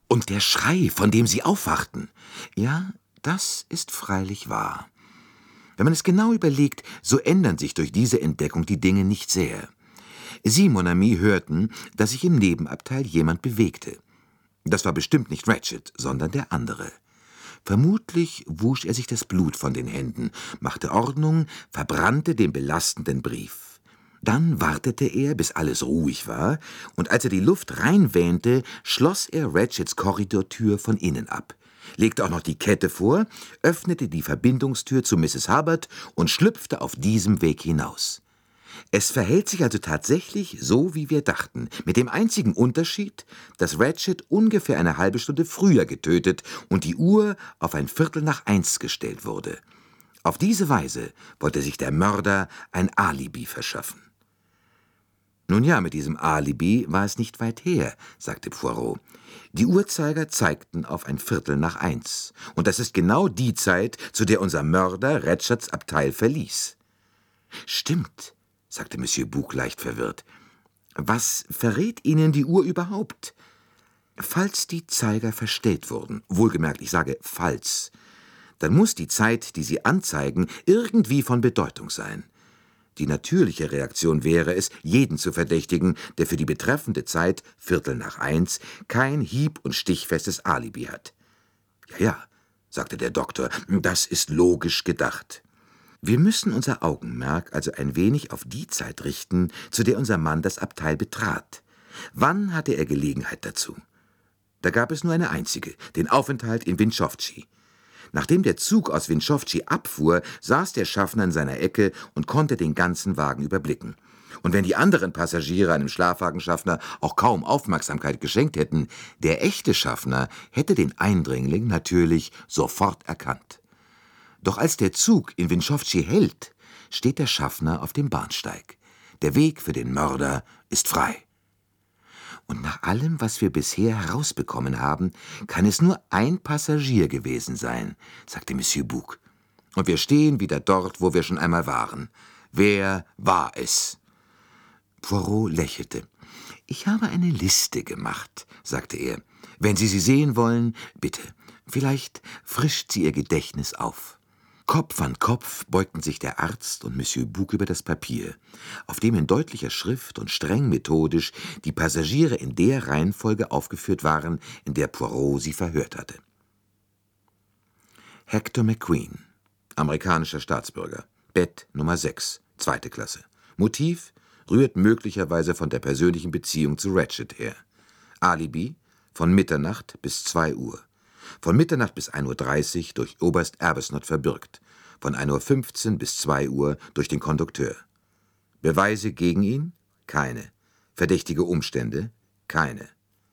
Und der Schrei, von dem sie aufwachten. Ja, das ist freilich wahr. Wenn man es genau überlegt, so ändern sich durch diese Entdeckung die Dinge nicht sehr. Sie, Mon Ami, hörten, dass sich im Nebenabteil jemand bewegte. Das war bestimmt nicht Ratchet, sondern der andere. Vermutlich wusch er sich das Blut von den Händen, machte Ordnung, verbrannte den belastenden Brief. Dann wartete er, bis alles ruhig war, und als er die Luft reinwähnte, schloss er Ratchets Korridortür von innen ab, legte auch noch die Kette vor, öffnete die Verbindungstür zu Mrs. Hubbard und schlüpfte auf diesem Weg hinaus. Es verhält sich also tatsächlich so, wie wir dachten, mit dem einzigen Unterschied, dass Ratchet ungefähr eine halbe Stunde früher getötet und die Uhr auf 1:15 gestellt wurde. Auf diese Weise wollte sich der Mörder ein Alibi verschaffen. »Nun ja, mit diesem Alibi war es nicht weit her«, sagte Poirot. »Die Uhrzeiger zeigten auf 1:15, und das ist genau die Zeit, zu der unser Mörder Ratchets Abteil verließ.« »Stimmt«, sagte Monsieur Bouc leicht verwirrt. »Was verrät Ihnen die Uhr überhaupt?« »Falls die Zeiger verstellt wurden, wohlgemerkt, ich sage falls, dann muss die Zeit, die sie anzeigen, irgendwie von Bedeutung sein. Die natürliche Reaktion wäre es, jeden zu verdächtigen, der für die betreffende Zeit, 1:15, kein hieb- und stichfestes Alibi hat.« »Ja, sagte der Doktor, das ist logisch gedacht. Wir müssen unser Augenmerk also ein wenig auf die Zeit richten, zu der unser Mann das Abteil betrat. Wann hatte er Gelegenheit dazu? Da gab es nur eine einzige, den Aufenthalt in Winchowci. Nachdem der Zug aus Winchowci abfuhr, saß der Schaffner in seiner Ecke und konnte den ganzen Wagen überblicken. Und wenn die anderen Passagiere einem Schlafwagenschaffner auch kaum Aufmerksamkeit geschenkt hätten, der echte Schaffner hätte den Eindringling natürlich sofort erkannt. Doch als der Zug in Winchowci hält, steht der Schaffner auf dem Bahnsteig. Der Weg für den Mörder ist frei. Und nach allem, was wir bisher herausbekommen haben, kann es nur ein Passagier gewesen sein, sagte Monsieur Bouc. Und wir stehen wieder dort, wo wir schon einmal waren. Wer war es? Poirot lächelte. »Ich habe eine Liste gemacht«, sagte er. »Wenn Sie sie sehen wollen, bitte. Vielleicht frischt sie Ihr Gedächtnis auf.« Kopf an Kopf beugten sich der Arzt und Monsieur Bouc über das Papier, auf dem in deutlicher Schrift und streng methodisch die Passagiere in der Reihenfolge aufgeführt waren, in der Poirot sie verhört hatte. Hector McQueen, amerikanischer Staatsbürger, Bett Nummer 6, 2. Klasse. Motiv rührt möglicherweise von der persönlichen Beziehung zu Ratchet her. Alibi von Mitternacht bis 2 Uhr. Von Mitternacht bis 1:30 Uhr durch Oberst Arbuthnot verbürgt, von 1:15 Uhr bis 2 Uhr durch den Kondukteur. Beweise gegen ihn? Keine. Verdächtige Umstände? Keine.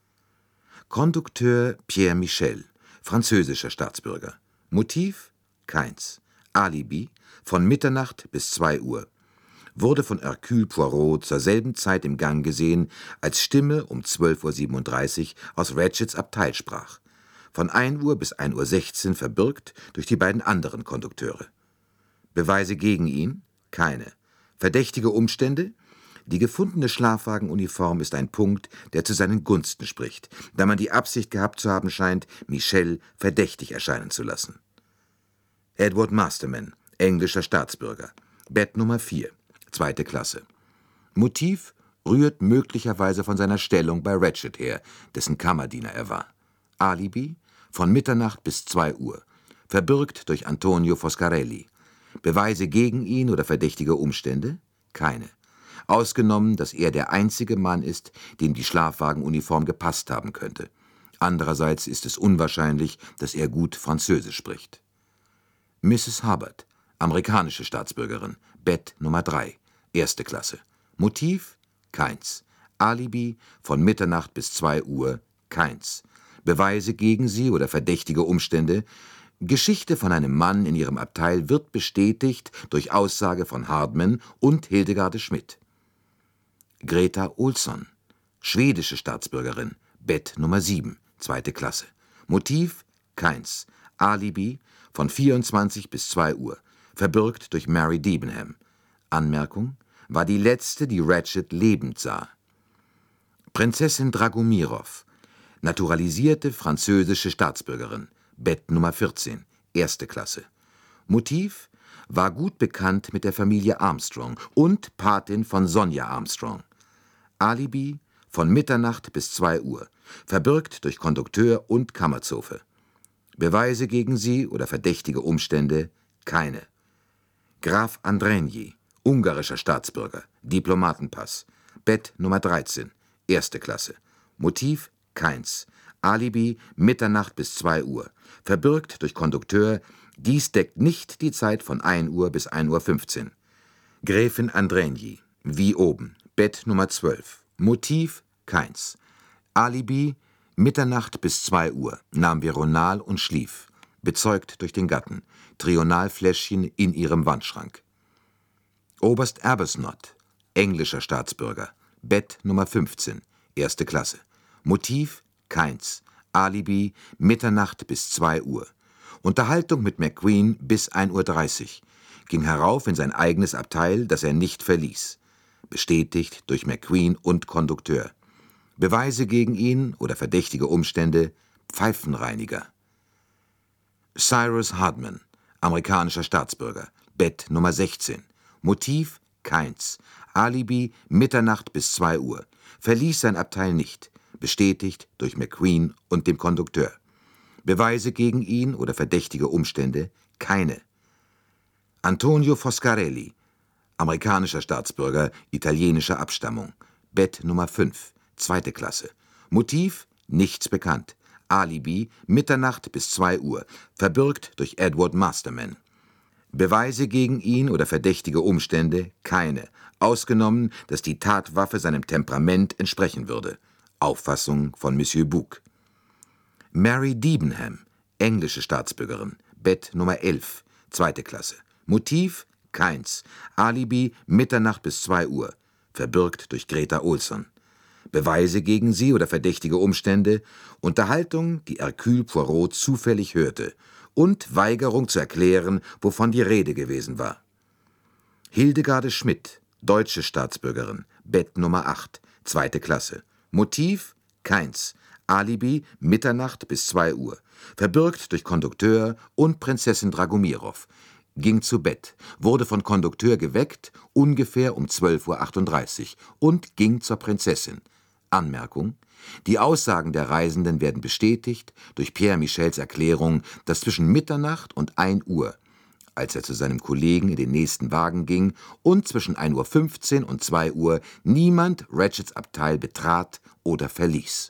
Kondukteur Pierre Michel, französischer Staatsbürger. Motiv? Keins. Alibi von Mitternacht bis 2 Uhr. Wurde von Hercule Poirot zur selben Zeit im Gang gesehen, als Stimme um 12:37 Uhr aus Ratchets Abteil sprach. Von 1 Uhr bis 1:16 Uhr verbürgt durch die beiden anderen Kondukteure. Beweise gegen ihn? Keine. Verdächtige Umstände? Die gefundene Schlafwagenuniform ist ein Punkt, der zu seinen Gunsten spricht, da man die Absicht gehabt zu haben scheint, Michel verdächtig erscheinen zu lassen. Edward Masterman, englischer Staatsbürger. Bett Nummer 4, 2. Klasse. Motiv rührt möglicherweise von seiner Stellung bei Ratchet her, dessen Kammerdiener er war. Alibi von Mitternacht bis 2 Uhr, verbürgt durch Antonio Foscarelli. Beweise gegen ihn oder verdächtige Umstände? Keine. Ausgenommen, dass er der einzige Mann ist, dem die Schlafwagenuniform gepasst haben könnte. Andererseits ist es unwahrscheinlich, dass er gut Französisch spricht. Mrs. Hubbard, amerikanische Staatsbürgerin, Bett Nummer 3, 1. Klasse. Motiv? Keins. Alibi von Mitternacht bis 2 Uhr? Keins. Beweise gegen sie oder verdächtige Umstände? Geschichte von einem Mann in ihrem Abteil wird bestätigt durch Aussage von Hardman und Hildegarde Schmidt. Greta Olsson, schwedische Staatsbürgerin, Bett Nummer 7, 2. Klasse. Motiv? Keins. Alibi von 24 bis 2 Uhr, verbürgt durch Mary Debenham. Anmerkung: war die letzte, die Ratchet lebend sah. Prinzessin Dragomirov, Naturalisierte französische Staatsbürgerin, Bett Nummer 14, erste Klasse. Motiv: war gut bekannt mit der Familie Armstrong und Patin von Sonja Armstrong. Alibi: von Mitternacht bis 2 Uhr, verbürgt durch Kondukteur und Kammerzofe. Beweise gegen sie oder verdächtige Umstände: keine. Graf Andrenyi, ungarischer Staatsbürger, Diplomatenpass, Bett Nummer 13, erste Klasse. Motiv: keins. Alibi: Mitternacht bis 2 Uhr, verbürgt durch Kondukteur, dies deckt nicht die Zeit von 1 Uhr bis 1:15 Uhr. Gräfin Andrenyi, wie oben, Bett Nummer 12, Motiv: keins. Alibi: Mitternacht bis 2 Uhr, nahm Veronal und schlief, bezeugt durch den Gatten, Trionalfläschchen in ihrem Wandschrank. Oberst Arbuthnot, englischer Staatsbürger, Bett Nummer 15, erste Klasse. Motiv: keins. Alibi: Mitternacht bis 2 Uhr. Unterhaltung mit McQueen bis 1:30 Uhr. Ging herauf in sein eigenes Abteil, das er nicht verließ. Bestätigt durch McQueen und Kondukteur. Beweise gegen ihn oder verdächtige Umstände: Pfeifenreiniger. Cyrus Hardman, amerikanischer Staatsbürger, Bett Nummer 16. Motiv: keins. Alibi: Mitternacht bis 2 Uhr. Verließ sein Abteil nicht. Bestätigt durch McQueen und dem Kondukteur. Beweise gegen ihn oder verdächtige Umstände: keine. Antonio Foscarelli, amerikanischer Staatsbürger, italienischer Abstammung, Bett Nummer 5, zweite Klasse. Motiv: nichts bekannt. Alibi: Mitternacht bis 2 Uhr, verbürgt durch Edward Masterman. Beweise gegen ihn oder verdächtige Umstände: keine, ausgenommen, dass die Tatwaffe seinem Temperament entsprechen würde. Auffassung von Monsieur Bouc. Mary Debenham, englische Staatsbürgerin, Bett Nummer 11, zweite Klasse. Motiv: keins. Alibi: Mitternacht bis 2 Uhr, verbürgt durch Greta Olson. Beweise gegen sie oder verdächtige Umstände: Unterhaltung, die Hercule Poirot zufällig hörte, und Weigerung zu erklären, wovon die Rede gewesen war. Hildegarde Schmidt, deutsche Staatsbürgerin, Bett Nummer 8, zweite Klasse. Motiv: keins. Alibi: Mitternacht bis 2 Uhr, verbürgt durch Kondukteur und Prinzessin Dragomirow. Ging zu Bett, wurde von Kondukteur geweckt, ungefähr um 12:38 Uhr, und ging zur Prinzessin. Anmerkung: Die Aussagen der Reisenden werden bestätigt durch Pierre Michels Erklärung, dass zwischen Mitternacht und 1 Uhr, als er zu seinem Kollegen in den nächsten Wagen ging, und zwischen 1:15 Uhr und 2 Uhr niemand Ratchets Abteil betrat oder verließ.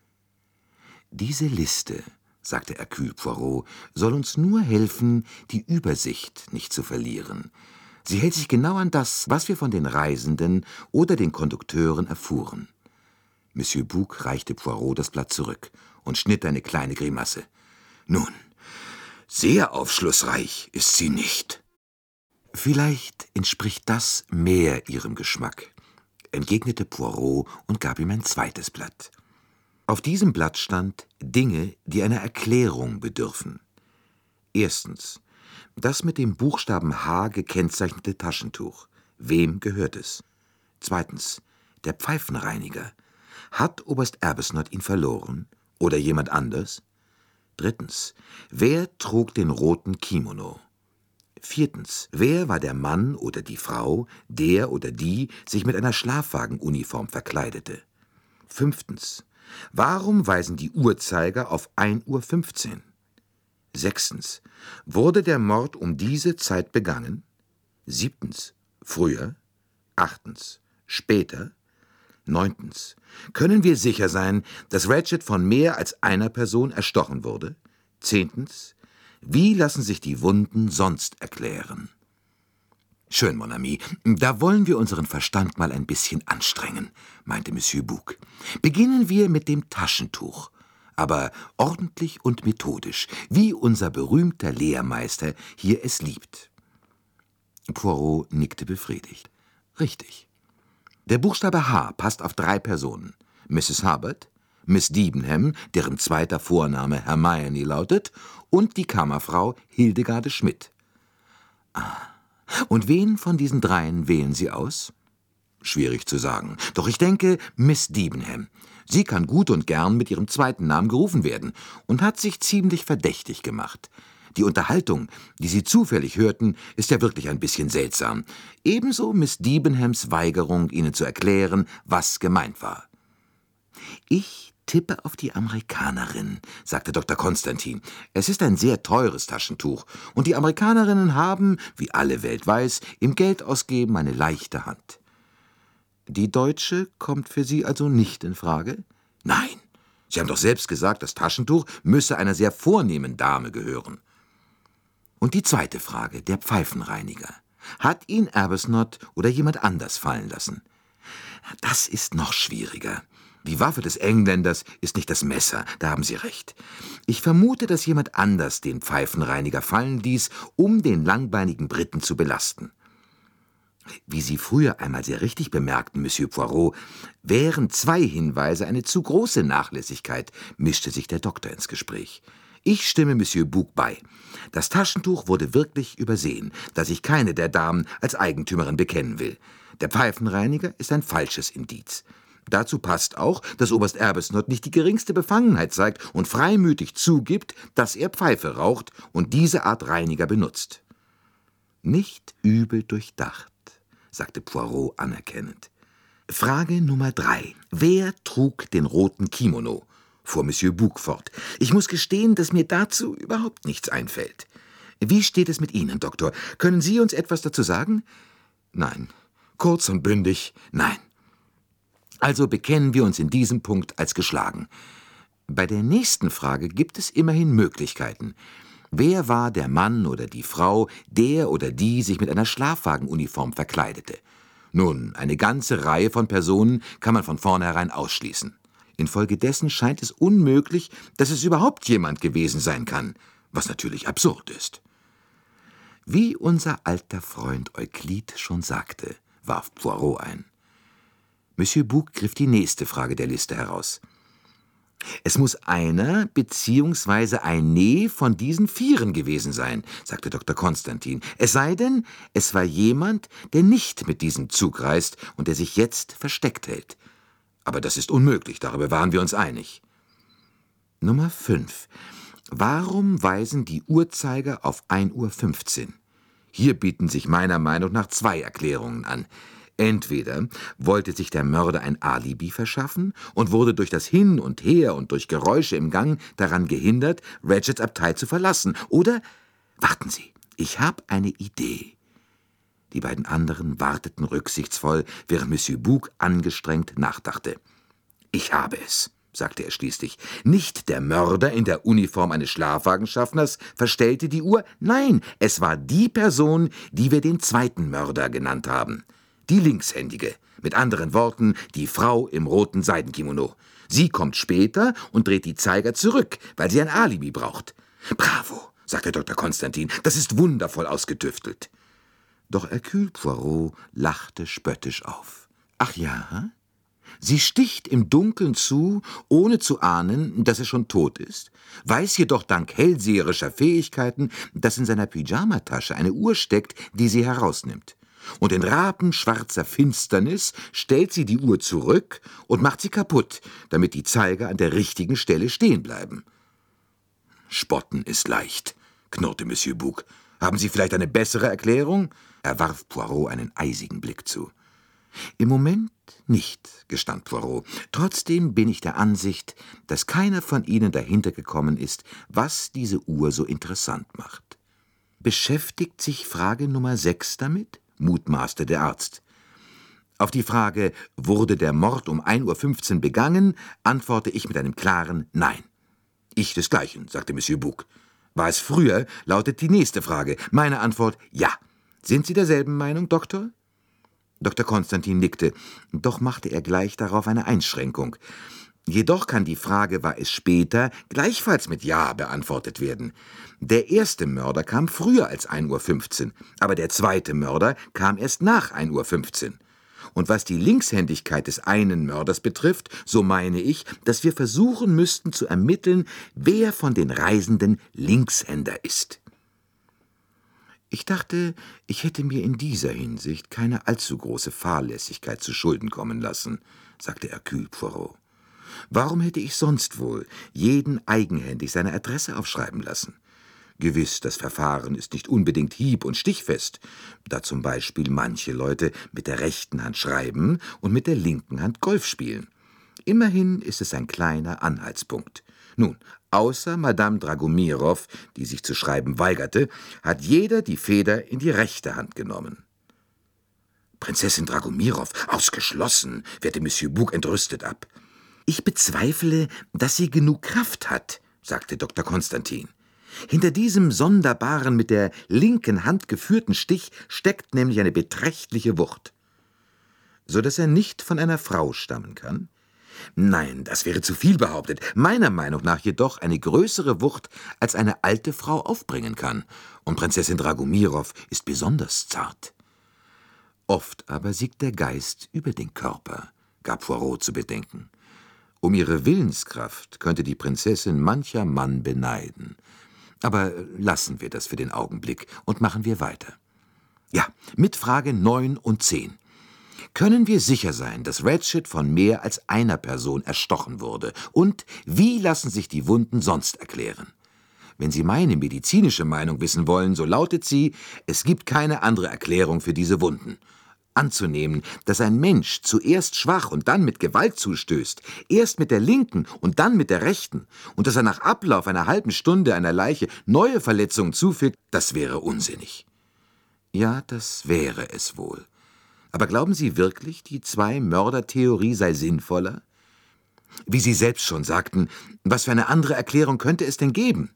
Diese Liste, sagte Hercule Poirot, soll uns nur helfen, die Übersicht nicht zu verlieren. Sie hält sich genau an das, was wir von den Reisenden oder den Kondukteuren erfuhren. Monsieur Bouc reichte Poirot das Blatt zurück und schnitt eine kleine Grimasse. »Nun, sehr aufschlussreich ist sie nicht.« »Vielleicht entspricht das mehr Ihrem Geschmack«, entgegnete Poirot und gab ihm ein zweites Blatt. Auf diesem Blatt stand Dinge, die einer Erklärung bedürfen. Erstens: Das mit dem Buchstaben H gekennzeichnete Taschentuch. Wem gehört es? Zweitens: Der Pfeifenreiniger. Hat Oberst Arbuthnot ihn verloren oder jemand anders? Drittens: Wer trug den roten Kimono? Viertens: Wer war der Mann oder die Frau, der oder die sich mit einer Schlafwagenuniform verkleidete? Fünftens: Warum weisen die Uhrzeiger auf 1:15 Uhr? Sechstens: Wurde der Mord um diese Zeit begangen? Siebtens: Früher? Achtens: Später? Neuntens: Können wir sicher sein, dass Ratchet von mehr als einer Person erstochen wurde? Zehntens: Wie lassen sich die Wunden sonst erklären? »Schön, mon ami, da wollen wir unseren Verstand mal ein bisschen anstrengen«, meinte Monsieur Bouc. »Beginnen wir mit dem Taschentuch, aber ordentlich und methodisch, wie unser berühmter Lehrmeister hier es liebt.« Poirot nickte befriedigt. »Richtig. Der Buchstabe H passt auf 3 Personen: Mrs. Hubbard, Miss Debenham, deren zweiter Vorname Hermione lautet, und die Kammerfrau Hildegarde Schmidt.« »Ah. Und wen von diesen 3 wählen Sie aus?« Schwierig zu sagen. Doch ich denke, Miss Debenham. Sie kann gut und gern mit ihrem zweiten Namen gerufen werden und hat sich ziemlich verdächtig gemacht. Die Unterhaltung, die Sie zufällig hörten, ist ja wirklich ein bisschen seltsam. Ebenso Miss Debenhams Weigerung, Ihnen zu erklären, was gemeint war. »Ich tippe auf die Amerikanerin«, sagte Dr. Konstantin. »Es ist ein sehr teures Taschentuch, und die Amerikanerinnen haben, wie alle Welt weiß, im Geldausgeben eine leichte Hand.« »Die Deutsche kommt für Sie also nicht in Frage?« »Nein, Sie haben doch selbst gesagt, das Taschentuch müsse einer sehr vornehmen Dame gehören.« Und die zweite Frage, der Pfeifenreiniger. Hat ihn Arbuthnot oder jemand anders fallen lassen? Das ist noch schwieriger. Die Waffe des Engländers ist nicht das Messer, da haben Sie recht. Ich vermute, dass jemand anders den Pfeifenreiniger fallen ließ, um den langbeinigen Briten zu belasten. Wie Sie früher einmal sehr richtig bemerkten, Monsieur Poirot, wären 2 Hinweise eine zu große Nachlässigkeit, mischte sich der Doktor ins Gespräch. Ich stimme Monsieur Bouc bei. Das Taschentuch wurde wirklich übersehen, da sich keine der Damen als Eigentümerin bekennen will. Der Pfeifenreiniger ist ein falsches Indiz. Dazu passt auch, dass Oberst Arbuthnot nicht die geringste Befangenheit zeigt und freimütig zugibt, dass er Pfeife raucht und diese Art Reiniger benutzt. »Nicht übel durchdacht«, sagte Poirot anerkennend. »Frage Nummer 3. Wer trug den roten Kimono?« fuhr Monsieur Bouc fort. »Ich muss gestehen, dass mir dazu überhaupt nichts einfällt. Wie steht es mit Ihnen, Doktor? Können Sie uns etwas dazu sagen?« »Nein. Kurz und bündig, nein.« »Also bekennen wir uns in diesem Punkt als geschlagen. Bei der nächsten Frage gibt es immerhin Möglichkeiten. Wer war der Mann oder die Frau, der oder die sich mit einer Schlafwagenuniform verkleidete? Nun, eine ganze Reihe von Personen kann man von vornherein ausschließen. Infolgedessen scheint es unmöglich, dass es überhaupt jemand gewesen sein kann, was natürlich absurd ist.« »Wie unser alter Freund Euklid schon sagte«, warf Poirot ein. Monsieur Bouc griff die nächste Frage der Liste heraus. »Es muss einer bzw. eine von diesen 4 gewesen sein«, sagte Dr. Konstantin. »Es sei denn, es war jemand, der nicht mit diesem Zug reist und der sich jetzt versteckt hält. Aber das ist unmöglich, darüber waren wir uns einig.« Nummer 5. Warum weisen die Uhrzeiger auf 1:15 Uhr? Hier bieten sich meiner Meinung nach 2 Erklärungen an. Entweder wollte sich der Mörder ein Alibi verschaffen und wurde durch das Hin und Her und durch Geräusche im Gang daran gehindert, Ratchets Abteil zu verlassen. Oder, warten Sie, ich habe eine Idee. Die beiden anderen warteten rücksichtsvoll, während Monsieur Bouc angestrengt nachdachte. »Ich habe es«, sagte er schließlich. »Nicht der Mörder in der Uniform eines Schlafwagenschaffners verstellte die Uhr. Nein, es war die Person, die wir den zweiten Mörder genannt haben. Die Linkshändige, mit anderen Worten, die Frau im roten Seidenkimono. Sie kommt später und dreht die Zeiger zurück, weil sie ein Alibi braucht.« »Bravo«, sagte Dr. Konstantin, »das ist wundervoll ausgetüftelt.« Doch Hercule Poirot lachte spöttisch auf. »Ach ja? Sie sticht im Dunkeln zu, ohne zu ahnen, dass er schon tot ist, weiß jedoch dank hellseherischer Fähigkeiten, dass in seiner Pyjamatasche eine Uhr steckt, die sie herausnimmt. Und in rabenschwarzer Finsternis stellt sie die Uhr zurück und macht sie kaputt, damit die Zeiger an der richtigen Stelle stehen bleiben.« »Spotten ist leicht«, knurrte Monsieur Bouc. »Haben Sie vielleicht eine bessere Erklärung?« Er warf Poirot einen eisigen Blick zu. »Im Moment nicht«, gestand Poirot. »Trotzdem bin ich der Ansicht, dass keiner von Ihnen dahinter gekommen ist, was diese Uhr so interessant macht.« »Beschäftigt sich Frage Nummer 6 damit?« mutmaßte der Arzt. Auf die Frage, wurde der Mord um 1:15 Uhr begangen, antworte ich mit einem klaren Nein. »Ich desgleichen«, sagte Monsieur Bouc. »War es früher?«, lautet die nächste Frage. Meine Antwort, ja. Sind Sie derselben Meinung, Doktor?« Dr. Konstantin nickte, doch machte er gleich darauf eine Einschränkung. Jedoch kann die Frage, war es später, gleichfalls mit Ja beantwortet werden. Der erste Mörder kam früher als 1:15 Uhr, aber der zweite Mörder kam erst nach 1:15 Uhr. Und was die Linkshändigkeit des einen Mörders betrifft, so meine ich, dass wir versuchen müssten zu ermitteln, wer von den Reisenden Linkshänder ist. »Ich dachte, ich hätte mir in dieser Hinsicht keine allzu große Fahrlässigkeit zu Schulden kommen lassen«, sagte Hercule Poirot. »Warum hätte ich sonst wohl jeden eigenhändig seine Adresse aufschreiben lassen? Gewiss, das Verfahren ist nicht unbedingt hieb- und stichfest, da zum Beispiel manche Leute mit der rechten Hand schreiben und mit der linken Hand Golf spielen. Immerhin ist es ein kleiner Anhaltspunkt. Nun, außer Madame Dragomirow, die sich zu schreiben weigerte, hat jeder die Feder in die rechte Hand genommen.« »Prinzessin Dragomirow, ausgeschlossen«, wehrte Monsieur Bouc entrüstet ab. »Ich bezweifle, dass sie genug Kraft hat«, sagte Dr. Konstantin. »Hinter diesem sonderbaren, mit der linken Hand geführten Stich steckt nämlich eine beträchtliche Wucht.« »So dass er nicht von einer Frau stammen kann?« »Nein, das wäre zu viel behauptet. Meiner Meinung nach jedoch eine größere Wucht, als eine alte Frau aufbringen kann. Und Prinzessin Dragomirow ist besonders zart.« »Oft aber siegt der Geist über den Körper«, gab Poirot zu bedenken. »Um ihre Willenskraft könnte die Prinzessin mancher Mann beneiden. Aber lassen wir das für den Augenblick und machen wir weiter. Ja, mit Frage 9 und 10. Können wir sicher sein, dass Ratchet von mehr als einer Person erstochen wurde? Und wie lassen sich die Wunden sonst erklären? Wenn Sie meine medizinische Meinung wissen wollen, so lautet sie, es gibt keine andere Erklärung für diese Wunden. Anzunehmen, dass ein Mensch zuerst schwach und dann mit Gewalt zustößt, erst mit der linken und dann mit der rechten, und dass er nach Ablauf einer halben Stunde einer Leiche neue Verletzungen zufügt, das wäre unsinnig.« »Ja, das wäre es wohl. Aber glauben Sie wirklich, die Zwei-Mörder-Theorie sei sinnvoller? Wie Sie selbst schon sagten, was für eine andere Erklärung könnte es denn geben?«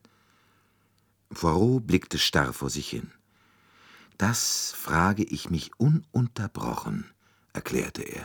Poirot blickte starr vor sich hin. »Das frage ich mich ununterbrochen«, erklärte er.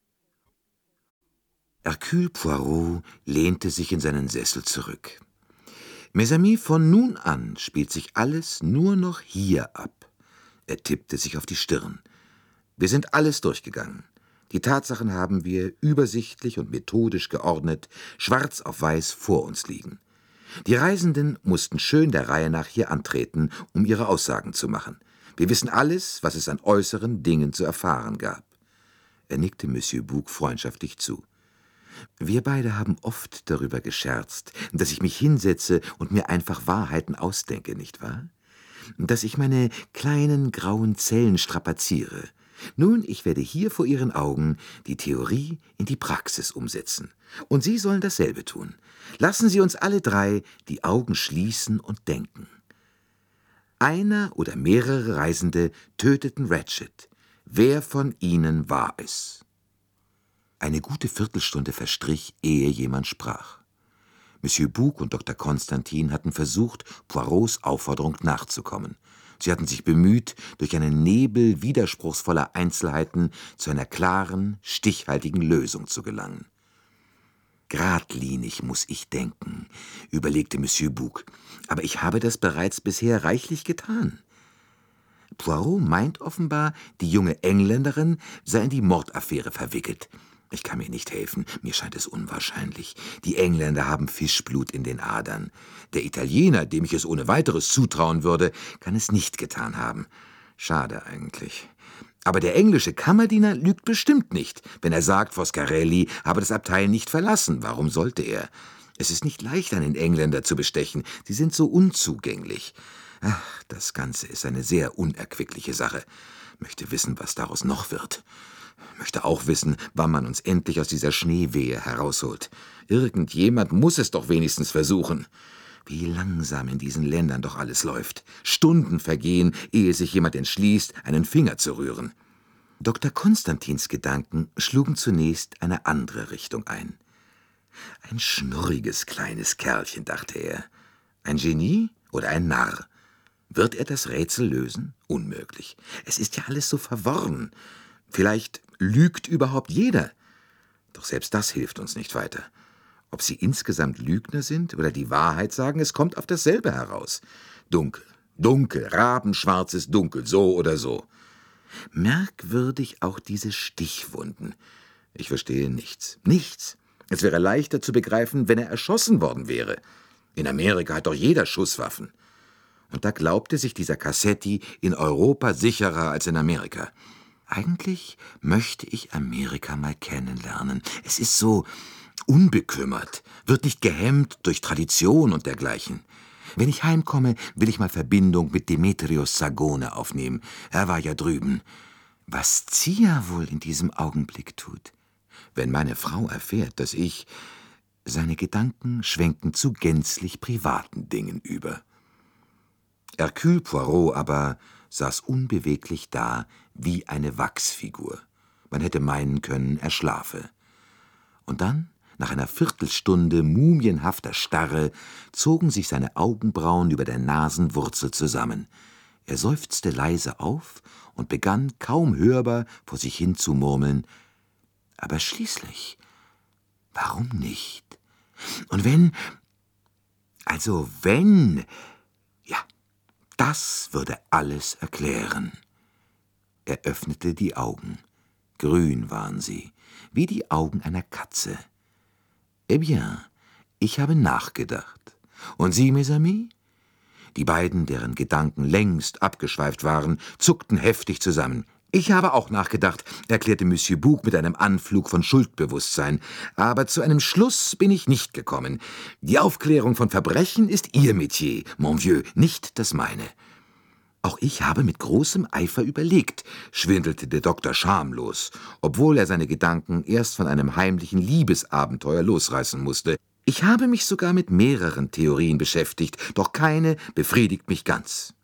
Hercule Poirot lehnte sich in seinen Sessel zurück. »Mes amis, von nun an spielt sich alles nur noch hier ab.« Er tippte sich auf die Stirn. »Wir sind alles durchgegangen. Die Tatsachen haben wir übersichtlich und methodisch geordnet, schwarz auf weiß vor uns liegen. Die Reisenden mussten schön der Reihe nach hier antreten, um ihre Aussagen zu machen. Wir wissen alles, was es an äußeren Dingen zu erfahren gab.« Er nickte Monsieur Bouc freundschaftlich zu. »Wir beide haben oft darüber gescherzt, dass ich mich hinsetze und mir einfach Wahrheiten ausdenke, nicht wahr? Dass ich meine kleinen grauen Zellen strapaziere. Nun, ich werde hier vor Ihren Augen die Theorie in die Praxis umsetzen. Und Sie sollen dasselbe tun. Lassen Sie uns alle drei die Augen schließen und denken. Einer oder mehrere Reisende töteten Ratchet. Wer von ihnen war es?« Eine gute Viertelstunde verstrich, ehe jemand sprach. Monsieur Bouc und Dr. Konstantin hatten versucht, Poirots Aufforderung nachzukommen. Sie hatten sich bemüht, durch einen Nebel widerspruchsvoller Einzelheiten zu einer klaren, stichhaltigen Lösung zu gelangen. »Gradlinig muss ich denken«, überlegte Monsieur Bouc, »aber ich habe das bereits bisher reichlich getan. Poirot meint offenbar, die junge Engländerin sei in die Mordaffäre verwickelt. Ich kann mir nicht helfen, mir scheint es unwahrscheinlich. Die Engländer haben Fischblut in den Adern. Der Italiener, dem ich es ohne weiteres zutrauen würde, kann es nicht getan haben. Schade eigentlich. Aber der englische Kammerdiener lügt bestimmt nicht, wenn er sagt, Foscarelli habe das Abteil nicht verlassen. Warum sollte er? Es ist nicht leicht, einen Engländer zu bestechen. Sie sind so unzugänglich. Ach, das Ganze ist eine sehr unerquickliche Sache. Möchte wissen, was daraus noch wird. Möchte auch wissen, wann man uns endlich aus dieser Schneewehe herausholt. Irgendjemand muss es doch wenigstens versuchen. Wie langsam in diesen Ländern doch alles läuft. Stunden vergehen, ehe sich jemand entschließt, einen Finger zu rühren. Dr. Konstantins Gedanken schlugen zunächst eine andere Richtung ein. Ein schnurriges kleines Kerlchen, dachte er. Ein Genie oder ein Narr? Wird er das Rätsel lösen? Unmöglich. Es ist ja alles so verworren. Vielleicht lügt überhaupt jeder. Doch selbst das hilft uns nicht weiter. Ob sie insgesamt Lügner sind oder die Wahrheit sagen, es kommt auf dasselbe heraus. Dunkel, dunkel, rabenschwarzes Dunkel, so oder so. Merkwürdig auch diese Stichwunden. Ich verstehe nichts. Nichts. Es wäre leichter zu begreifen, wenn er erschossen worden wäre. In Amerika hat doch jeder Schusswaffen. Und da glaubte sich dieser Cassetti in Europa sicherer als in Amerika. Eigentlich möchte ich Amerika mal kennenlernen. Es ist so unbekümmert, wird nicht gehemmt durch Tradition und dergleichen. Wenn ich heimkomme, will ich mal Verbindung mit Demetrios Sagone aufnehmen. Er war ja drüben. Was Zia wohl in diesem Augenblick tut? Wenn meine Frau erfährt, dass ich... Seine Gedanken schwenken zu gänzlich privaten Dingen über. Hercule Poirot aber saß unbeweglich da wie eine Wachsfigur. Man hätte meinen können, er schlafe. Und dann, nach einer Viertelstunde mumienhafter Starre, zogen sich seine Augenbrauen über der Nasenwurzel zusammen. Er seufzte leise auf und begann, kaum hörbar, vor sich hin zu murmeln. Aber schließlich, warum nicht? Und wenn, ja, das würde alles erklären. Er öffnete die Augen. Grün waren sie, wie die Augen einer Katze. Eh bien, ich habe nachgedacht. Und Sie, mes amis? Die beiden, deren Gedanken längst abgeschweift waren, zuckten heftig zusammen. »Ich habe auch nachgedacht«, erklärte Monsieur Bouc mit einem Anflug von Schuldbewusstsein. »Aber zu einem Schluss bin ich nicht gekommen. Die Aufklärung von Verbrechen ist Ihr Metier, mon vieux, nicht das meine.« »Auch ich habe mit großem Eifer überlegt«, schwindelte der Doktor schamlos, obwohl er seine Gedanken erst von einem heimlichen Liebesabenteuer losreißen musste. »Ich habe mich sogar mit mehreren Theorien beschäftigt, doch keine befriedigt mich ganz.«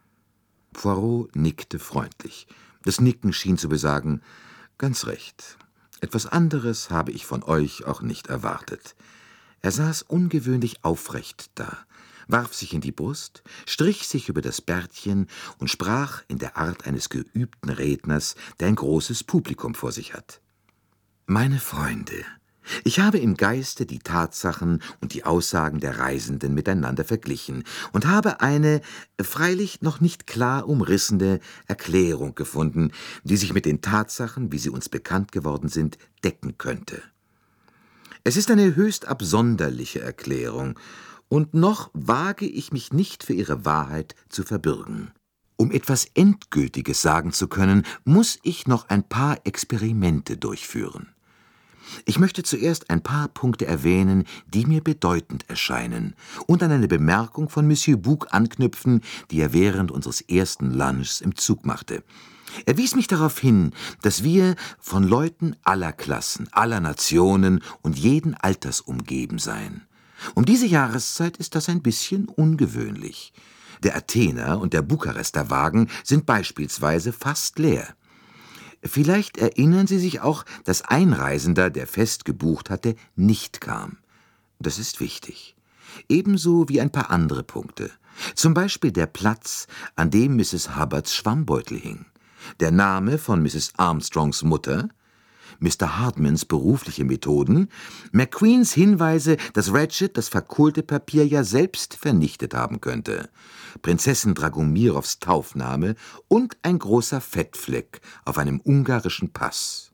Poirot nickte freundlich. Das Nicken schien zu besagen, »Ganz recht. Etwas anderes habe ich von euch auch nicht erwartet.« Er saß ungewöhnlich aufrecht da, warf sich in die Brust, strich sich über das Bärtchen und sprach in der Art eines geübten Redners, der ein großes Publikum vor sich hat. »Meine Freunde, ich habe im Geiste die Tatsachen und die Aussagen der Reisenden miteinander verglichen und habe eine, freilich noch nicht klar umrissene Erklärung gefunden, die sich mit den Tatsachen, wie sie uns bekannt geworden sind, decken könnte. Es ist eine höchst absonderliche Erklärung, und noch wage ich mich nicht für ihre Wahrheit zu verbürgen. Um etwas Endgültiges sagen zu können, muss ich noch ein paar Experimente durchführen. Ich möchte zuerst ein paar Punkte erwähnen, die mir bedeutend erscheinen, und an eine Bemerkung von Monsieur Bouc anknüpfen, die er während unseres ersten Lunchs im Zug machte. Er wies mich darauf hin, dass wir von Leuten aller Klassen, aller Nationen und jeden Alters umgeben seien. Um diese Jahreszeit ist das ein bisschen ungewöhnlich. Der Athener und der Bukarester Wagen sind beispielsweise fast leer. Vielleicht erinnern Sie sich auch, dass ein Reisender, der fest gebucht hatte, nicht kam. Das ist wichtig. Ebenso wie ein paar andere Punkte. Zum Beispiel der Platz, an dem Mrs. Hubbards Schwammbeutel hing, der Name von Mrs. Armstrongs Mutter, Mr. Hartmans berufliche Methoden, McQueens Hinweise, dass Ratchet das verkohlte Papier ja selbst vernichtet haben könnte, Prinzessin Dragomirows Taufname und ein großer Fettfleck auf einem ungarischen Pass.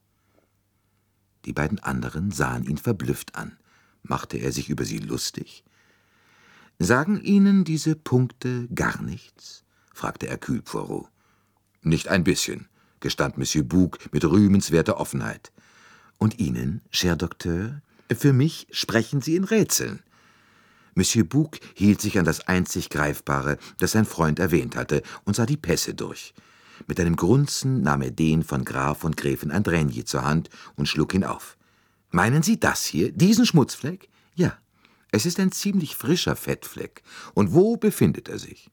Die beiden anderen sahen ihn verblüfft an. Machte er sich über sie lustig? »Sagen Ihnen diese Punkte gar nichts?« fragte Hercule Poirot. »Nicht ein bisschen«, gestand Monsieur Bouc mit rühmenswerter Offenheit. »Und Ihnen, cher Doktor? Für mich sprechen Sie in Rätseln.« Monsieur Bouc hielt sich an das einzig Greifbare, das sein Freund erwähnt hatte, und sah die Pässe durch. Mit einem Grunzen nahm er den von Graf und Gräfin Andrigny zur Hand und schlug ihn auf. »Meinen Sie das hier, diesen Schmutzfleck?« »Ja, es ist ein ziemlich frischer Fettfleck. Und wo befindet er sich?«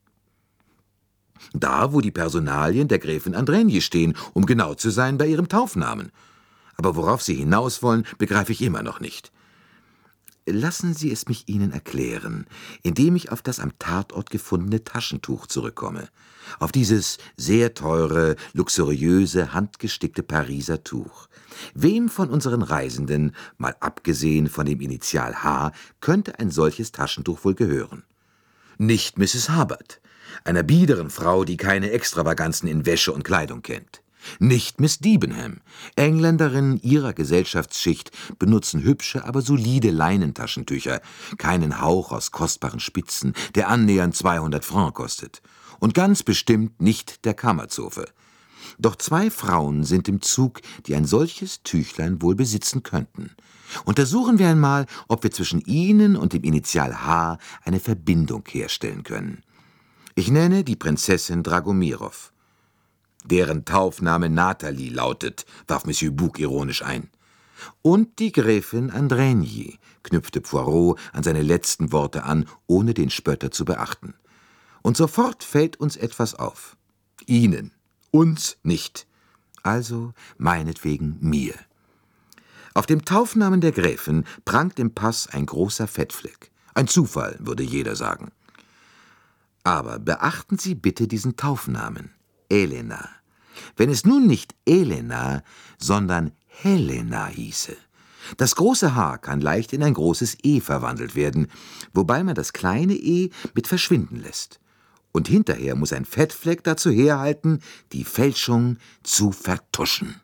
»Da, wo die Personalien der Gräfin Andrigny stehen, um genau zu sein, bei ihrem Taufnamen. Aber worauf Sie hinaus wollen, begreife ich immer noch nicht.« »Lassen Sie es mich Ihnen erklären, indem ich auf das am Tatort gefundene Taschentuch zurückkomme. Auf dieses sehr teure, luxuriöse, handgestickte Pariser Tuch. Wem von unseren Reisenden, mal abgesehen von dem Initial H, könnte ein solches Taschentuch wohl gehören? Nicht Mrs. Hubbard, einer biederen Frau, die keine Extravaganzen in Wäsche und Kleidung kennt. Nicht Miss Debenham. Engländerinnen ihrer Gesellschaftsschicht benutzen hübsche, aber solide Leinentaschentücher, keinen Hauch aus kostbaren Spitzen, der annähernd 200 Francs kostet. Und ganz bestimmt nicht der Kammerzofe. Doch 2 Frauen sind im Zug, die ein solches Tüchlein wohl besitzen könnten. Untersuchen wir einmal, ob wir zwischen ihnen und dem Initial H eine Verbindung herstellen können. Ich nenne die Prinzessin Dragomirow. Deren Taufname Nathalie lautet, warf Monsieur Bouc ironisch ein. Und die Gräfin Andrigny, knüpfte Poirot an seine letzten Worte an, ohne den Spötter zu beachten. Und sofort fällt uns etwas auf. Ihnen, uns nicht. Also meinetwegen mir. Auf dem Taufnamen der Gräfin prangt im Pass ein großer Fettfleck. Ein Zufall, würde jeder sagen. Aber beachten Sie bitte diesen Taufnamen. Elena. Wenn es nun nicht Elena, sondern Helena hieße. Das große H kann leicht in ein großes E verwandelt werden, wobei man das kleine E mit verschwinden lässt. Und hinterher muss ein Fettfleck dazu herhalten, die Fälschung zu vertuschen.